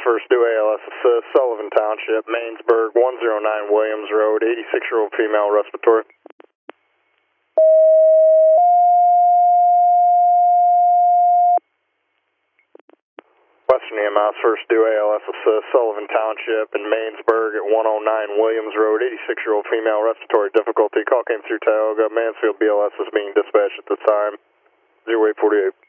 first due ALS assist, Sullivan Township, Mainsburg, 109 Williams Road, 86-year-old female respiratory. Western EMS, first due ALS assist, Sullivan Township in Mainsburg at 109 Williams Road, 86-year-old female respiratory difficulty. Call came through Tioga. Mansfield BLS is being dispatched at this time. 0848.